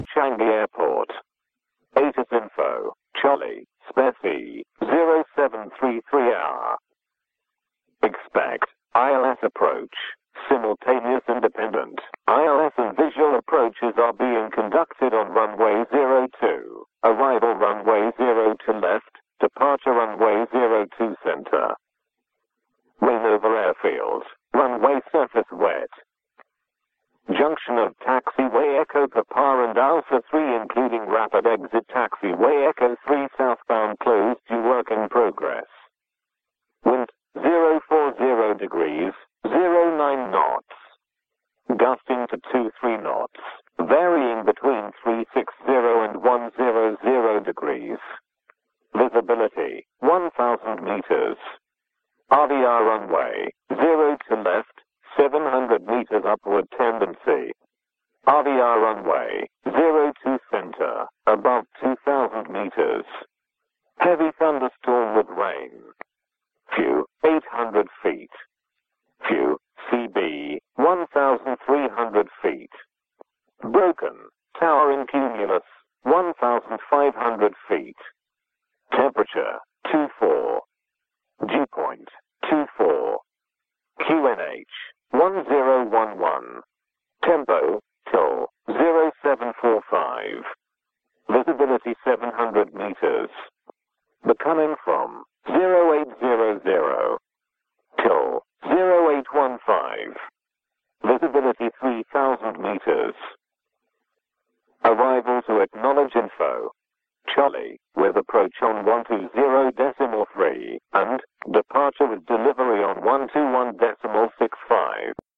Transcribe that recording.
Changi Airport. ATIS info, Charlie, Specie, 0733R. Expect, ILS approach, simultaneous independent. ILS and visual approaches are being conducted on runway 02, arrival runway 02 left, departure runway 02 center. Rain over airfield, runway surface wet. Junction of taxiway Echo Papa and Alpha 3 including rapid exit taxiway Echo 3 southbound closed due work in progress. Wind 040 degrees, 09 knots. Gusting to 23 knots, varying between 360 and 100 degrees. Visibility 1,000 meters. RVR runway 0 to left, 700 meters upward tendency. RVR runway 02 center, above 2,000 meters. Heavy thunderstorm with rain. Few 800 feet. Few CB 1,300 feet. Broken tower in cumulus 1,500 feet. Temperature 24. Dew point 24. QNH 1011. Tempo till 0745. Visibility 700 meters. Becoming from 0800 till 0815. Visibility 3,000 meters. Arrival to acknowledge info. Charlie, with approach on 120.3 and departure with delivery on 121.65.